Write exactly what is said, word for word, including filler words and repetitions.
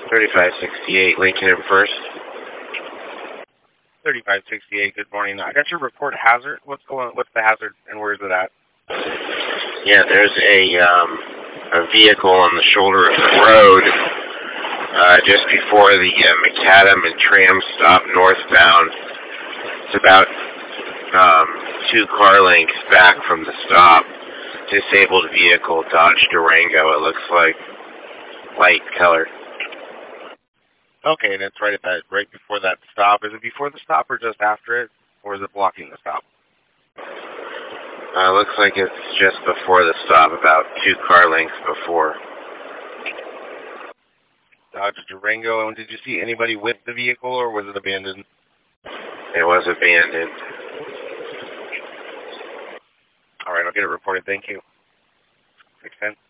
thirty-five sixty-eight, Lincoln and First. thirty-five sixty-eight, good morning. I got your report hazard. What's going? What's the hazard and where is it at? Yeah, there's a um, a vehicle on the shoulder of the road uh, just before the uh, Macadam and Tram stop northbound. It's about um, two car lengths back from the stop. Disabled vehicle, Dodge Durango, it looks like. Light color. Okay, and it's right at that, right before that stop. Is it before the stop or just after it, or is it blocking the stop? Uh, looks like it's just before the stop, about two car lengths before. Dodge Durango. And did you see anybody with the vehicle, or was it abandoned? It was abandoned. All right, I'll get it reported. Thank you. six ten.